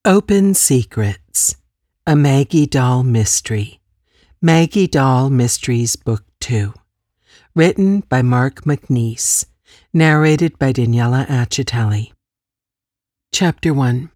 Open Secrets, a Maggie Dahl Mystery. Maggie Dahl Mysteries Book 2. Written by Mark McNeese. Narrated by Daniela Accitelli. Chapter 1.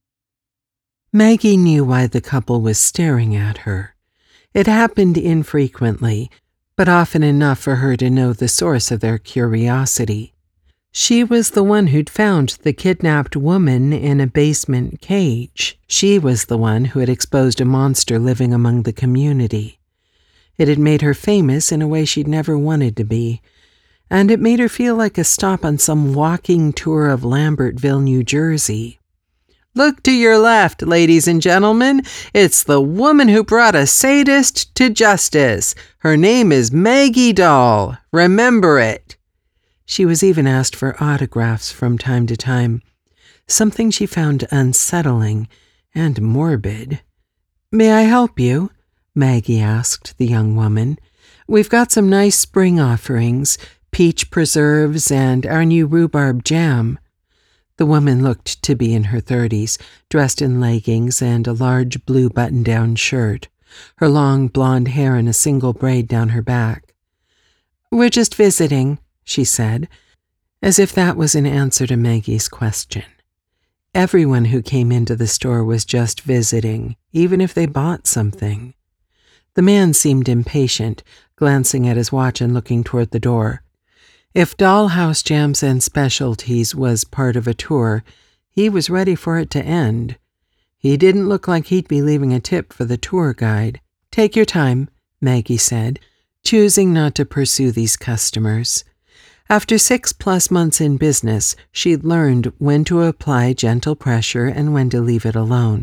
Maggie knew why the couple was staring at her. It happened infrequently, but often enough for her to know the source of their curiosity. She was the one who'd found the kidnapped woman in a basement cage. She was the one who had exposed a monster living among the community. It had made her famous in a way she'd never wanted to be, and it made her feel like a stop on some walking tour of Lambertville, New Jersey. Look to your left, ladies and gentlemen. It's the woman who brought a sadist to justice. Her name is Maggie Dahl. Remember it. She was even asked for autographs from time to time, something she found unsettling and morbid. "May I help you?" Maggie asked the young woman. "We've got some nice spring offerings, peach preserves and our new rhubarb jam." The woman looked to be in her 30s, dressed in leggings and a large blue button-down shirt, her long blonde hair in a single braid down her back. "We're just visiting," she said, as if that was an answer to Maggie's question. Everyone who came into the store was just visiting, even if they bought something. The man seemed impatient, glancing at his watch and looking toward the door. If Dollhouse Jams and Specialties was part of a tour, he was ready for it to end. He didn't look like he'd be leaving a tip for the tour guide. "Take your time," Maggie said, choosing not to pursue these customers. After 6+ months in business, she'd learned when to apply gentle pressure and when to leave it alone.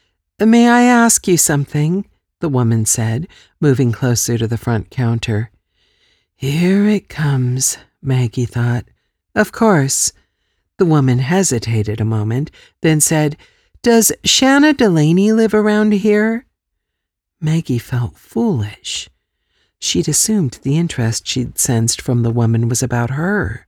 "May I ask you something?" the woman said, moving closer to the front counter. "Here it comes," Maggie thought. "Of course." The woman hesitated a moment, then said, "Does Shanna Delaney live around here?" Maggie felt foolish. She'd assumed the interest she'd sensed from the woman was about her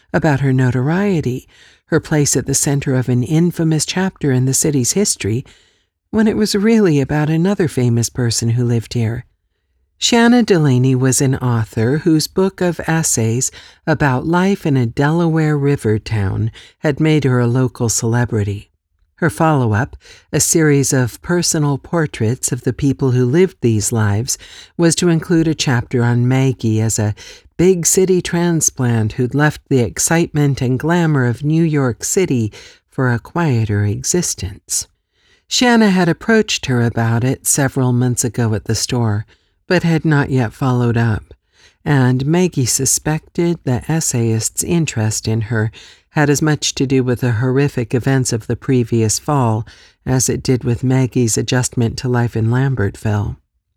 notoriety, her place at the center of an infamous chapter in the city's history, when it was really about another famous person who lived here. Shanna Delaney was an author whose book of essays about life in a Delaware river town had made her a local celebrity. Her follow-up, a series of personal portraits of the people who lived these lives, was to include a chapter on Maggie as a big city transplant who'd left the excitement and glamour of New York City for a quieter existence. Shanna had approached her about it several months ago at the store, but had not yet followed up, and Maggie suspected the essayist's interest in her had as much to do with the horrific events of the previous fall as it did with Maggie's adjustment to life in Lambertville.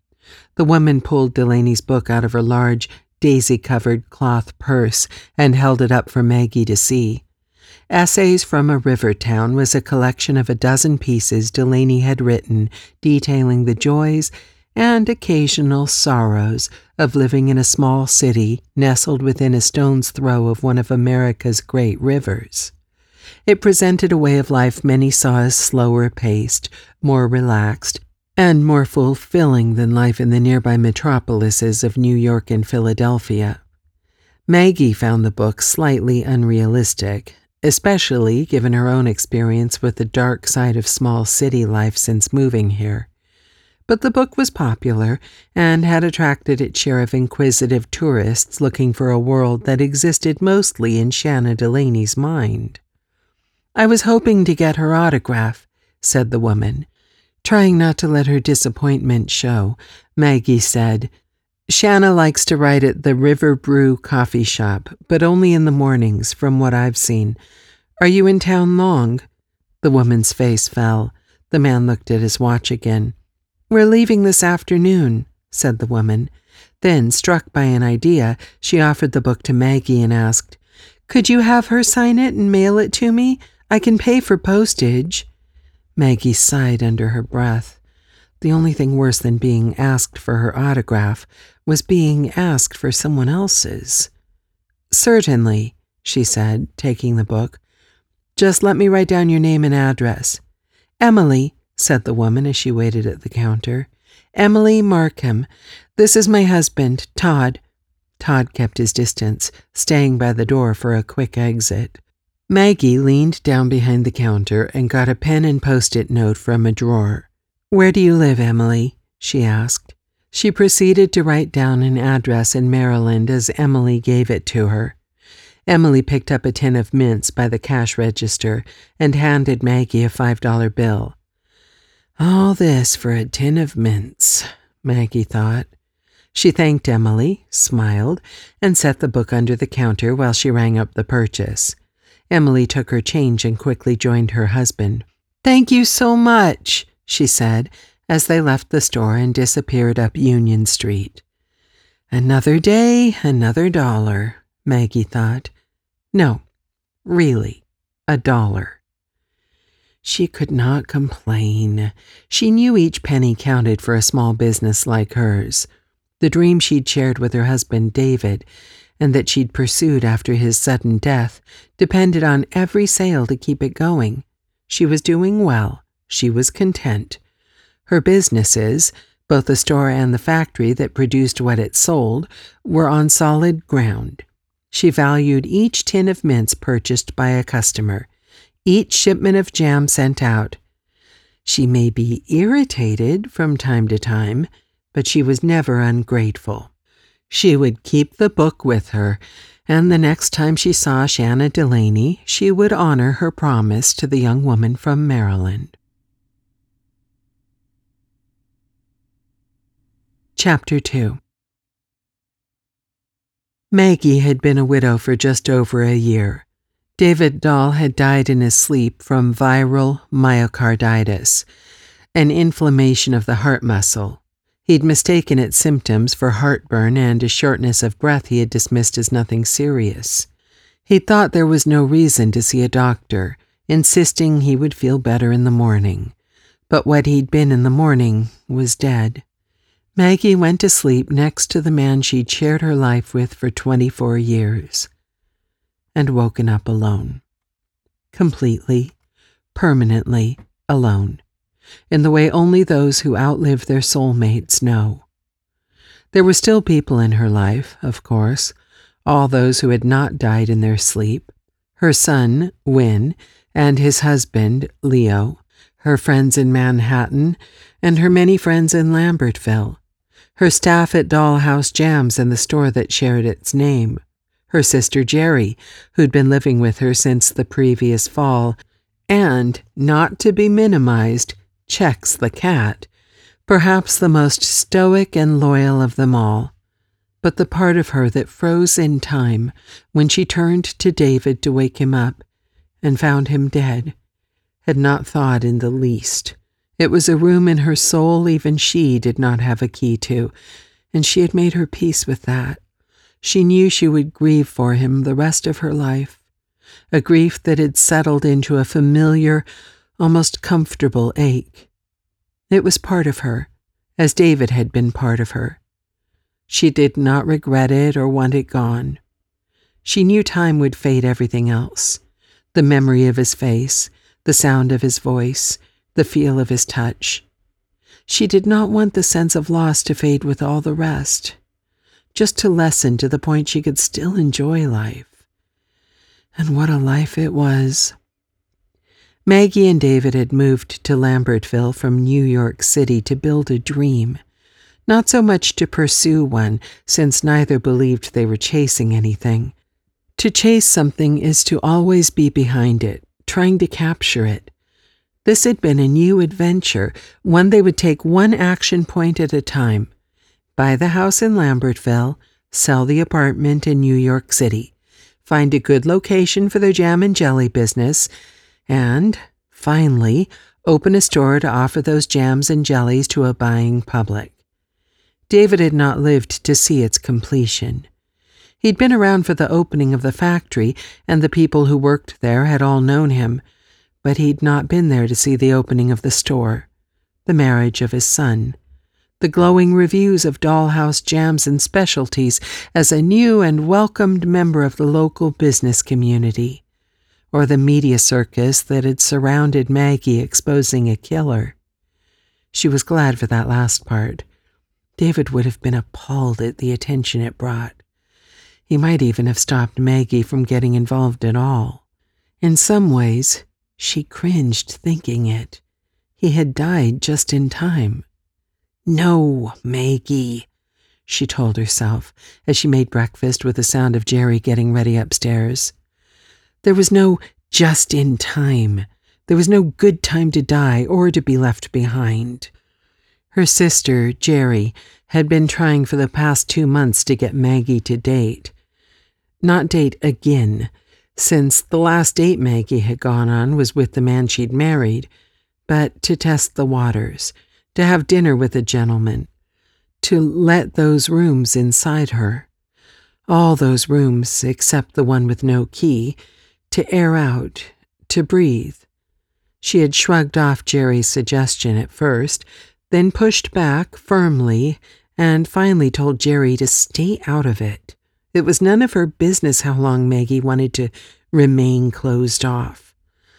The woman pulled Delaney's book out of her large, daisy-covered cloth purse and held it up for Maggie to see. Essays from a River Town was a collection of 12 pieces Delaney had written detailing the joys and occasional sorrows of living in a small city nestled within a stone's throw of one of America's great rivers. It presented a way of life many saw as slower paced, more relaxed, and more fulfilling than life in the nearby metropolises of New York and Philadelphia. Maggie found the book slightly unrealistic, especially given her own experience with the dark side of small city life since moving here. But the book was popular and had attracted its share of inquisitive tourists looking for a world that existed mostly in Shanna Delaney's mind. "I was hoping to get her autograph," said the woman. Trying not to let her disappointment show, Maggie said, "Shanna likes to write at the River Brew coffee shop, but only in the mornings, from what I've seen. Are you in town long?" The woman's face fell. The man looked at his watch again. "We're leaving this afternoon," said the woman. Then, struck by an idea, she offered the book to Maggie and asked, "Could you have her sign it and mail it to me? I can pay for postage." Maggie sighed under her breath. The only thing worse than being asked for her autograph was being asked for someone else's. "Certainly," she said, taking the book. "Just let me write down your name and address." "Emily," said the woman as she waited at the counter. "Emily Markham. This is my husband, Todd." Todd kept his distance, staying by the door for a quick exit. Maggie leaned down behind the counter and got a pen and post-it note from a drawer. "Where do you live, Emily?" she asked. She proceeded to write down an address in Maryland as Emily gave it to her. Emily picked up a tin of mints by the cash register and handed Maggie a $5 bill. All this for a tin of mints, Maggie thought. She thanked Emily, smiled, and set the book under the counter while she rang up the purchase. Emily took her change and quickly joined her husband. "Thank you so much," she said, as they left the store and disappeared up Union Street. Another day, another dollar, Maggie thought. No, really, $1. She could not complain. She knew each penny counted for a small business like hers. The dream she'd shared with her husband, David, and that she'd pursued after his sudden death, depended on every sale to keep it going. She was doing well. She was content. Her businesses, both the store and the factory that produced what it sold, were on solid ground. She valued each tin of mints purchased by a customer, each shipment of jam sent out. She may be irritated from time to time, but she was never ungrateful. She would keep the book with her, and the next time she saw Shanna Delaney, she would honor her promise to the young woman from Maryland. Chapter 2. Maggie had been a widow for just over a year. David Dahl had died in his sleep from viral myocarditis, an inflammation of the heart muscle. He'd mistaken its symptoms for heartburn and a shortness of breath he had dismissed as nothing serious. He thought there was no reason to see a doctor, insisting he would feel better in the morning. But what he'd been in the morning was dead. Maggie went to sleep next to the man she'd shared her life with for 24 years, and woken up alone. Completely, permanently alone, in the way only those who outlive their soulmates know. There were still people in her life, of course, all those who had not died in their sleep, her son, Win, and his husband, Leo, her friends in Manhattan, and her many friends in Lambertville, her staff at Dollhouse Jams and the store that shared its name, her sister Jerry, who'd been living with her since the previous fall, and, not to be minimized, Chex the cat, perhaps the most stoic and loyal of them all, but the part of her that froze in time when she turned to David to wake him up and found him dead, had not thawed in the least. It was a room in her soul even she did not have a key to, and she had made her peace with that. She knew she would grieve for him the rest of her life, a grief that had settled into a familiar, almost comfortable ache. It was part of her, as David had been part of her. She did not regret it or want it gone. She knew time would fade everything else, the memory of his face, the sound of his voice, the feel of his touch. She did not want the sense of loss to fade with all the rest, just to lessen to the point she could still enjoy life. And what a life it was. Maggie and David had moved to Lambertville from New York City to build a dream, not so much to pursue one, since neither believed they were chasing anything. To chase something is to always be behind it, trying to capture it. This had been a new adventure, one they would take one action point at a time. Buy the house in Lambertville, sell the apartment in New York City, find a good location for their jam and jelly business, and, finally, open a store to offer those jams and jellies to a buying public. David had not lived to see its completion. He'd been around for the opening of the factory, and the people who worked there had all known him, but he'd not been there to see the opening of the store, the marriage of his son, the glowing reviews of Dollhouse Jams and Specialties as a new and welcomed member of the local business community, or the media circus that had surrounded Maggie exposing a killer. She was glad for that last part. David would have been appalled at the attention it brought. He might even have stopped Maggie from getting involved at all. In some ways, she cringed thinking it. He had died just in time. "No, Maggie," she told herself as she made breakfast with the sound of Jerry getting ready upstairs. There was no just in time. There was no good time to die or to be left behind. Her sister, Jerry, had been trying for the past 2 months to get Maggie to date. Not date again, since the last date Maggie had gone on was with the man she'd married, but to test the waters, to have dinner with a gentleman, to let those rooms inside her, all those rooms except the one with no key, to air out, to breathe. She had shrugged off Jerry's suggestion at first, then pushed back firmly, and finally told Jerry to stay out of it. It was none of her business how long Maggie wanted to remain closed off.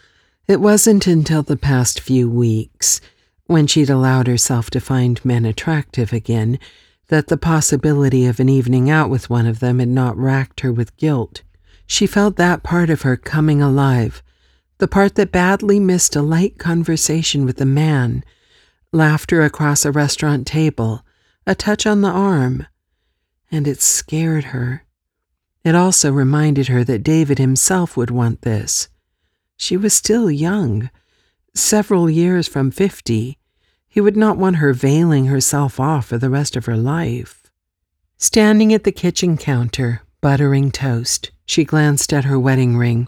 It wasn't until the past few weeks, when she'd allowed herself to find men attractive again, that the possibility of an evening out with one of them had not racked her with guilt. She felt that part of her coming alive, the part that badly missed a light conversation with a man, laughter across a restaurant table, a touch on the arm, and it scared her. It also reminded her that David himself would want this. She was still young, several years from 50. He would not want her veiling herself off for the rest of her life. Standing at the kitchen counter, buttering toast, she glanced at her wedding ring.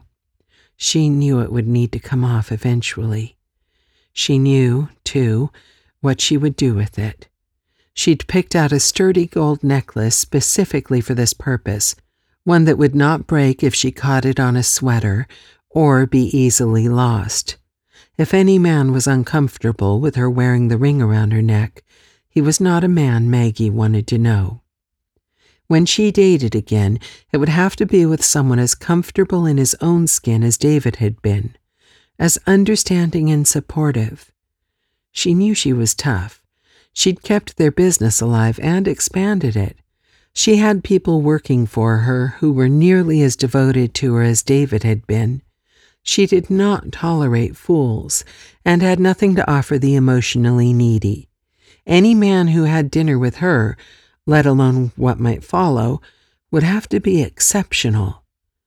She knew it would need to come off eventually. She knew, too, what she would do with it. She'd picked out a sturdy gold necklace specifically for this purpose, one that would not break if she caught it on a sweater or be easily lost. If any man was uncomfortable with her wearing the ring around her neck, he was not a man Maggie wanted to know. When she dated again, it would have to be with someone as comfortable in his own skin as David had been, as understanding and supportive. She knew she was tough. She'd kept their business alive and expanded it. She had people working for her who were nearly as devoted to her as David had been. She did not tolerate fools and had nothing to offer the emotionally needy. Any man who had dinner with her, let alone what might follow, would have to be exceptional.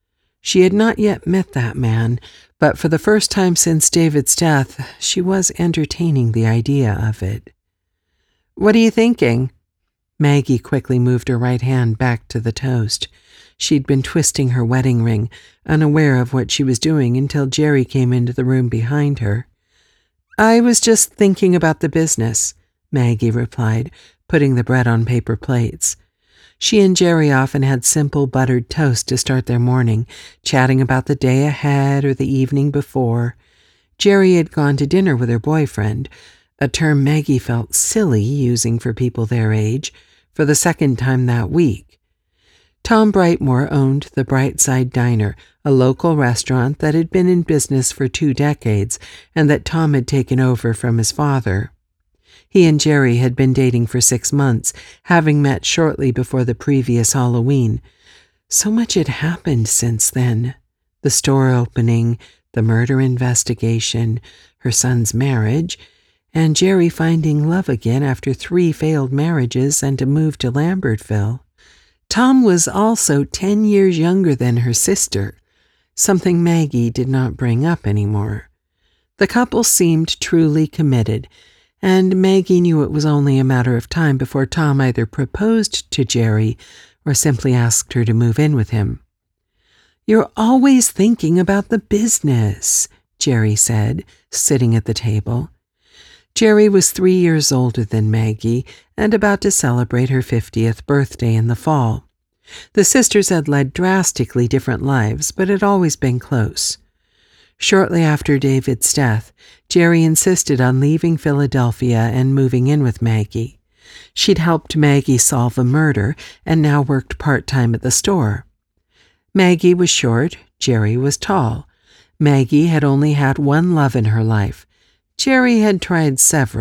She had not yet met that man, but for the first time since David's death, she was entertaining the idea of it. "What are you thinking?" Maggie quickly moved her right hand back to the toast. She'd been twisting her wedding ring, unaware of what she was doing until Jerry came into the room behind her. "I was just thinking about the business," Maggie replied, putting the bread on paper plates. She and Jerry often had simple buttered toast to start their morning, chatting about the day ahead or the evening before. Jerry had gone to dinner with her boyfriend, a term Maggie felt silly using for people their age, for the second time that week. Tom Brightmore owned the Brightside Diner, a local restaurant that had been in business for 2 decades and that Tom had taken over from his father. He and Jerry had been dating for 6 months, having met shortly before the previous Halloween. So much had happened since then. The store opening, the murder investigation, her son's marriage, and Jerry finding love again after 3 failed marriages and a move to Lambertville. Tom was also 10 years younger than her sister, something Maggie did not bring up anymore. The couple seemed truly committed, and Maggie knew it was only a matter of time before Tom either proposed to Jerry or simply asked her to move in with him. "You're always thinking about the business," Jerry said, sitting at the table. Jerry was 3 years older than Maggie and about to celebrate her 50th birthday in the fall. The sisters had led drastically different lives, but had always been close. Shortly after David's death, Jerry insisted on leaving Philadelphia and moving in with Maggie. She'd helped Maggie solve a murder and now worked part-time at the store. Maggie was short, Jerry was tall. Maggie had only had one love in her life. Jerry had tried several,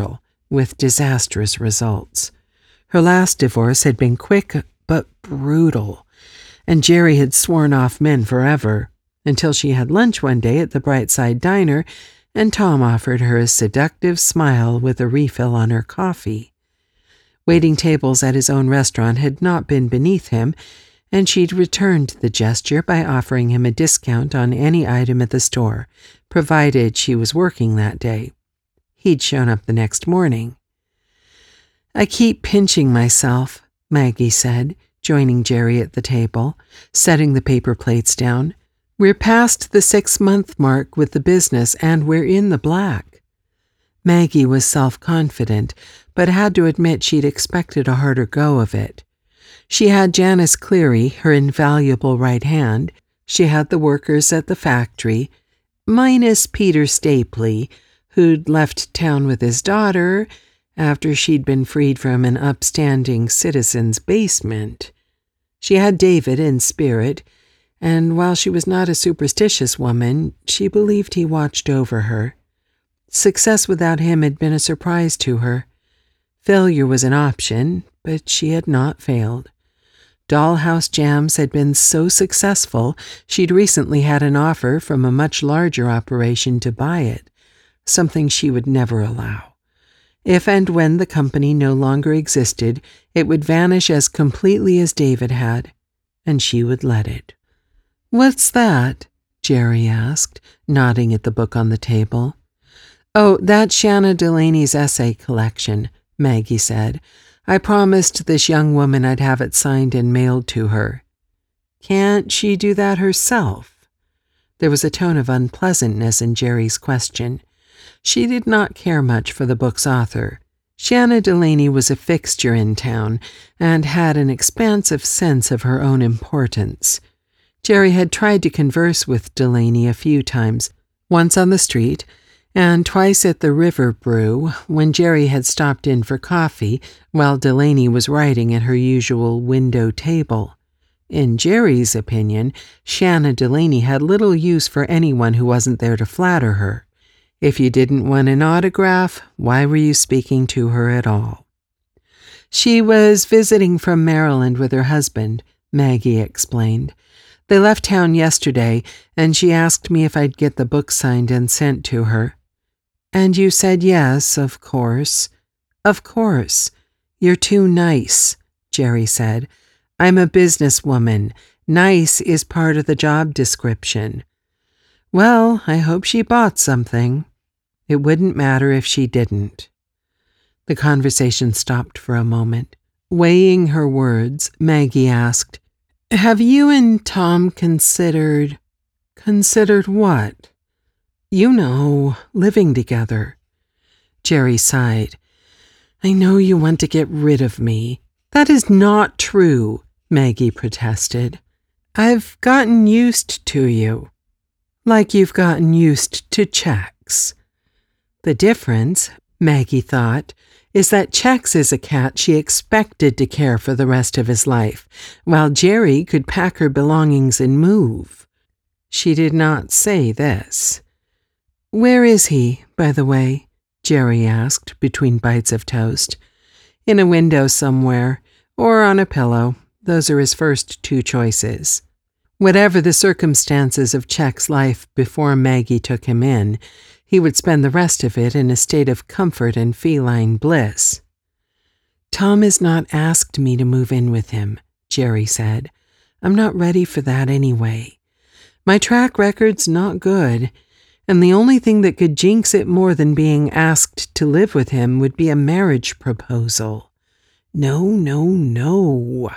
with disastrous results. Her last divorce had been quick but brutal, and Jerry had sworn off men forever, until she had lunch one day at the Brightside Diner, and Tom offered her a seductive smile with a refill on her coffee. Waiting tables at his own restaurant had not been beneath him, and she'd returned the gesture by offering him a discount on any item at the store, provided she was working that day. He'd shown up the next morning. "I keep pinching myself," Maggie said, joining Jerry at the table, setting the paper plates down. "We're past the 6-month mark with the business, and we're in the black." Maggie was self-confident, but had to admit she'd expected a harder go of it. She had Janice Cleary, her invaluable right hand. She had the workers at the factory, minus Peter Stapley, who'd left town with his daughter after she'd been freed from an upstanding citizen's basement. She had David in spirit, and while she was not a superstitious woman, she believed he watched over her. Success without him had been a surprise to her. Failure was an option, but she had not failed. Dollhouse Jams had been so successful, she'd recently had an offer from a much larger operation to buy it, something she would never allow. If and when the company no longer existed, it would vanish as completely as David had, and she would let it. "What's that?" Jerry asked, nodding at the book on the table. "Oh, that's Shanna Delaney's essay collection," Maggie said. "I promised this young woman I'd have it signed and mailed to her." "Can't she do that herself?" There was a tone of unpleasantness in Jerry's question. She did not care much for the book's author. Shanna Delaney was a fixture in town and had an expansive sense of her own importance. Jerry had tried to converse with Delaney a few times, once on the street, and twice at the River Brew when Jerry had stopped in for coffee while Delaney was writing at her usual window table. In Jerry's opinion, Shanna Delaney had little use for anyone who wasn't there to flatter her. If you didn't want an autograph, why were you speaking to her at all? "She was visiting from Maryland with her husband," Maggie explained. "They left town yesterday, and she asked me if I'd get the book signed and sent to her." "And you said yes, of course." "Of course. You're too nice," Jerry said. "I'm a businesswoman. Nice is part of the job description." "Well, I hope she bought something." "It wouldn't matter if she didn't." The conversation stopped for a moment. Weighing her words, Maggie asked, "Have you and Tom considered..." "Considered what?" "You know, living together." Jerry sighed. "I know you want to get rid of me." "That is not true," Maggie protested. "I've gotten used to you." "Like you've gotten used to Chex." The difference, Maggie thought, is that Chex is a cat she expected to care for the rest of his life, while Jerry could pack her belongings and move. She did not say this. "Where is he, by the way?" Jerry asked between bites of toast. "In a window somewhere, or on a pillow. Those are his first 2 choices." Whatever the circumstances of Check's life before Maggie took him in, he would spend the rest of it in a state of comfort and feline bliss. "Tom has not asked me to move in with him," Jerry said. "I'm not ready for that anyway. My track record's not good, and the only thing that could jinx it more than being asked to live with him would be a marriage proposal. No, no, no."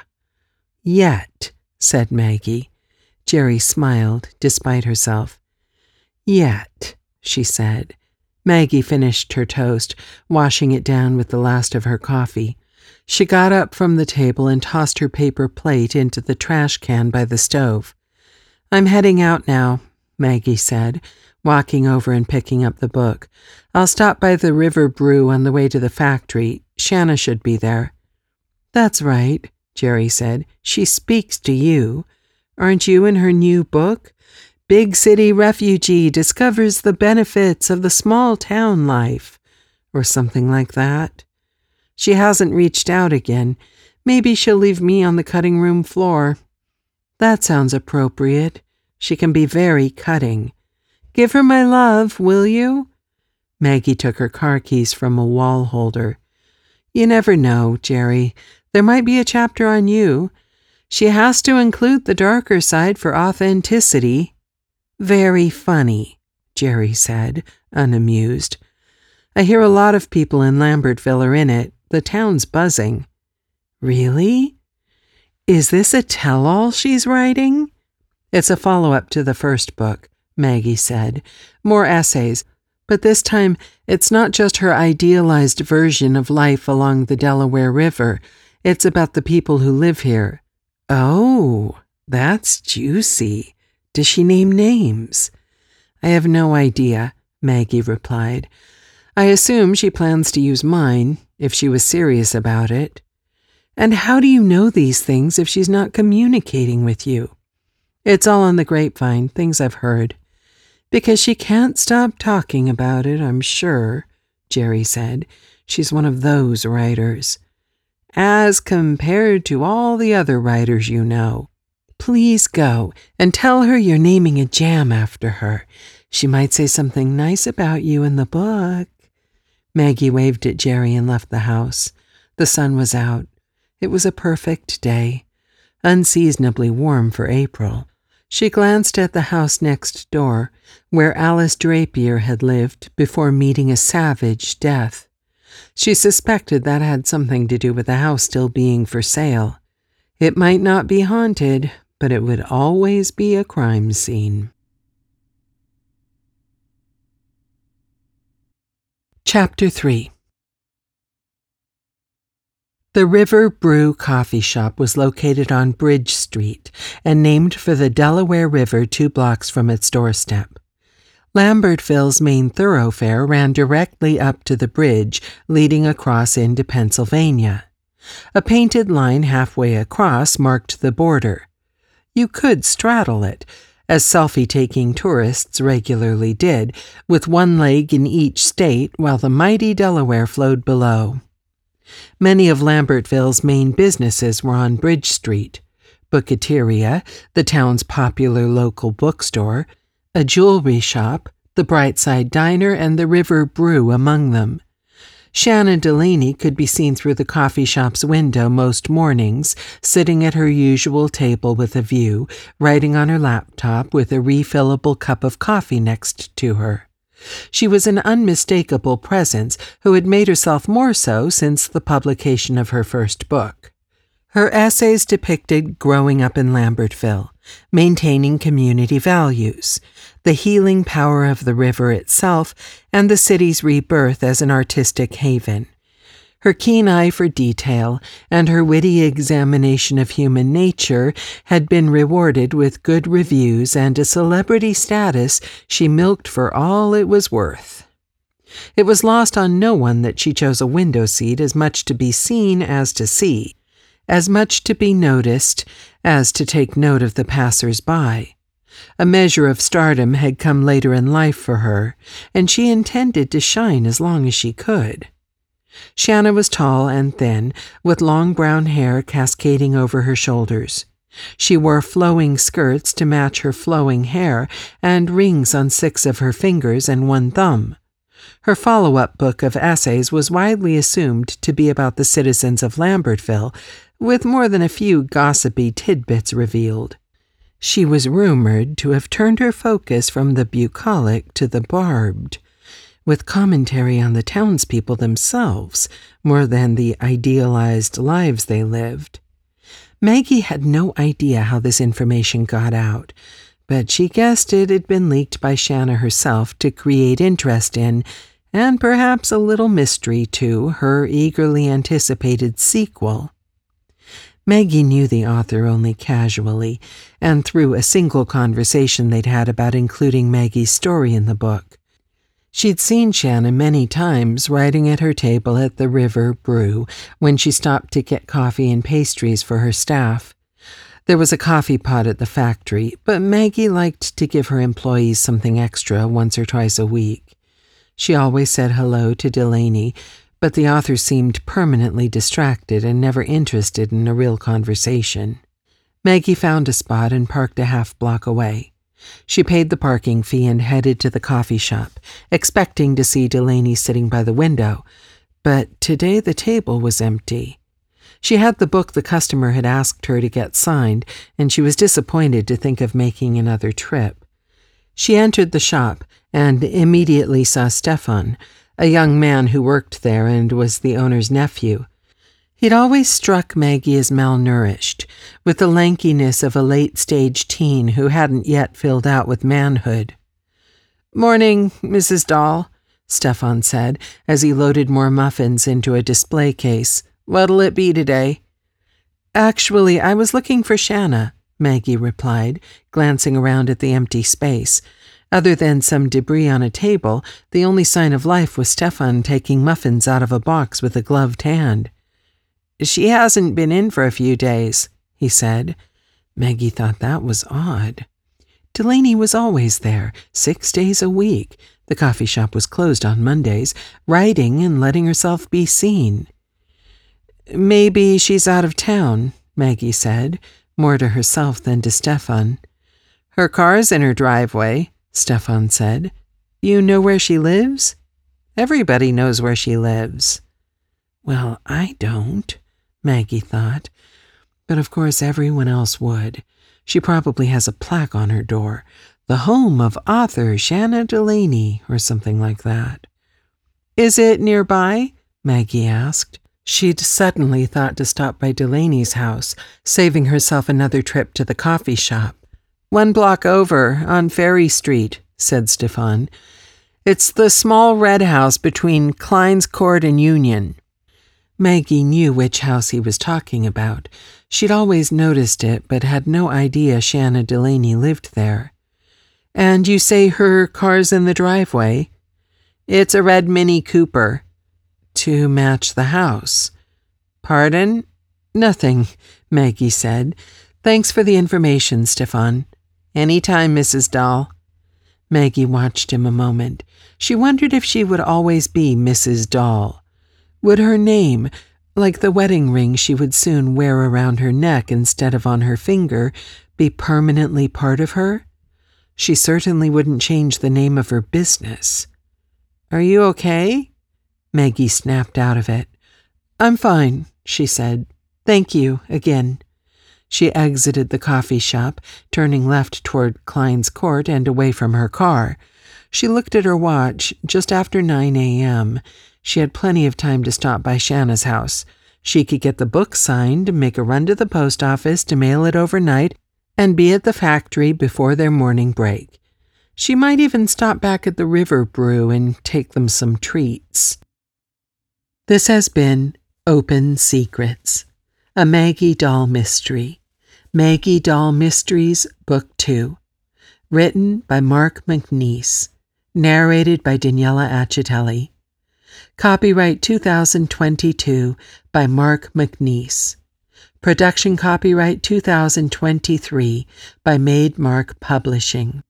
"Yet," said Maggie. Jerry smiled, despite herself. "Yet," she said. Maggie finished her toast, washing it down with the last of her coffee. She got up from the table and tossed her paper plate into the trash can by the stove. "I'm heading out now," Maggie said, walking over and picking up the book. "I'll stop by the River Brew on the way to the factory. Shanna should be there." "That's right," Jerry said. "She speaks to you. Aren't you in her new book? Big City Refugee discovers the benefits of the small town life. or something like that. She hasn't reached out again. Maybe she'll leave me on the cutting room floor. That sounds appropriate. She can be very cutting. Give her my love, will you? Maggie took her car keys from a wall holder. You never know, Jerry. There might be a chapter on you. She has to include the darker side for authenticity. Very funny, Jerry said, unamused. I hear a lot of people in Lambertville are in it. The town's buzzing. Really? Is this a tell-all she's writing? It's a follow-up to the first book, Maggie said. More essays, but this time it's not just her idealized version of life along the Delaware River. It's about the people who live here. Oh, that's juicy. Does she name names? I have no idea, Maggie replied. I assume she plans to use mine, if she was serious about it. And how do you know these things if she's not communicating with you? It's all on the grapevine, things I've heard. Because she can't stop talking about it, I'm sure, Jerry said. She's one of those writers. As compared to all the other writers you know. Please go and tell her you're naming a jam after her. She might say something nice about you in the book. Maggie waved at Jerry and left the house. The sun was out. It was a perfect day, unseasonably warm for April. She glanced at the house next door, where Alice Drapier had lived before meeting a savage death. She suspected that had something to do with the house still being for sale. It might not be haunted, but it would always be a crime scene. Chapter 3. The River Brew Coffee Shop was located on Bridge Street and named for the Delaware River 2 blocks from its doorstep. Lambertville's main thoroughfare ran directly up to the bridge leading across into Pennsylvania. A painted line halfway across marked the border. You could straddle it, as selfie-taking tourists regularly did, with one leg in each state while the mighty Delaware flowed below. Many of Lambertville's main businesses were on Bridge Street: Booketeria, the town's popular local bookstore, a jewelry shop, the Brightside Diner, and the River Brew among them. Shanna Delaney could be seen through the coffee shop's window most mornings, sitting at her usual table with a view, writing on her laptop with a refillable cup of coffee next to her. She was an unmistakable presence who had made herself more so since the publication of her first book. Her essays depicted growing up in Lambertville, maintaining community values, the healing power of the river itself, and the city's rebirth as an artistic haven. Her keen eye for detail and her witty examination of human nature had been rewarded with good reviews and a celebrity status she milked for all it was worth. It was lost on no one that she chose a window seat as much to be seen as to see, as much to be noticed as to take note of the passers-by. A measure of stardom had come later in life for her, and she intended to shine as long as she could. Shanna was tall and thin, with long brown hair cascading over her shoulders. She wore flowing skirts to match her flowing hair and rings on 6 of her fingers and 1 thumb. Her follow-up book of essays was widely assumed to be about the citizens of Lambertville, with more than a few gossipy tidbits revealed. She was rumored to have turned her focus from the bucolic to the barbed, with commentary on the townspeople themselves more than the idealized lives they lived. Maggie had no idea how this information got out, but she guessed it had been leaked by Shanna herself to create interest in, and perhaps a little mystery to, her eagerly anticipated sequel. Maggie knew the author only casually, and through a single conversation they'd had about including Maggie's story in the book. She'd seen Shanna many times writing at her table at the River Brew when she stopped to get coffee and pastries for her staff. There was a coffee pot at the factory, but Maggie liked to give her employees something extra once or twice a week. She always said hello to Delaney, but the author seemed permanently distracted and never interested in a real conversation. Maggie found a spot and parked a half-block away. She paid the parking fee and headed to the coffee shop, expecting to see Delaney sitting by the window, but today the table was empty. She had the book the customer had asked her to get signed, and she was disappointed to think of making another trip. She entered the shop and immediately saw Stefan, a young man who worked there and was the owner's nephew. He'd always struck Maggie as malnourished, with the lankiness of a late-stage teen who hadn't yet filled out with manhood. "Morning, Mrs. Dahl," Stefan said, as he loaded more muffins into a display case. "What'll it be today?" "Actually, I was looking for Shanna," Maggie replied, glancing around at the empty space. Other than some debris on a table, the only sign of life was Stefan taking muffins out of a box with a gloved hand. "She hasn't been in for a few days," he said. Maggie thought that was odd. Delaney was always there, 6 days a week. The coffee shop was closed on Mondays, writing and letting herself be seen. "Maybe she's out of town," Maggie said, more to herself than to Stefan. "Her car's in her driveway," Stefan said. "You know where she lives?" "Everybody knows where she lives." Well, I don't, Maggie thought. But of course everyone else would. She probably has a plaque on her door. The home of author Shanna Delaney, or something like that. "Is it nearby?" Maggie asked. She'd suddenly thought to stop by Delaney's house, saving herself another trip to the coffee shop. "1 block over, on Ferry Street," said Stefan. "It's the small red house between Klein's Court and Union." Maggie knew which house he was talking about. She'd always noticed it, but had no idea Shanna Delaney lived there. "And you say her car's in the driveway?" "It's a red Mini Cooper." "To match the house." "Pardon?" "Nothing," Maggie said. "Thanks for the information, Stefan." "Anytime, Mrs. Dahl." Maggie watched him a moment. She wondered if she would always be Mrs. Dahl. Would her name, like the wedding ring she would soon wear around her neck instead of on her finger, be permanently part of her? She certainly wouldn't change the name of her business. "Are you okay?" Maggie snapped out of it. "I'm fine," she said. "Thank you, again." She exited the coffee shop, turning left toward Klein's Court and away from her car. She looked at her watch, just after 9 a.m. She had plenty of time to stop by Shanna's house. She could get the book signed, make a run to the post office to mail it overnight, and be at the factory before their morning break. She might even stop back at the River Brew and take them some treats. This has been Open Secrets, a Maggie Dahl mystery. Maggie Dahl Mysteries, Book 2. Written by Mark McNeice. Narrated by Daniela Accitelli. Copyright 2022 by Mark McNeice. Production copyright 2023 by Made Mark Publishing.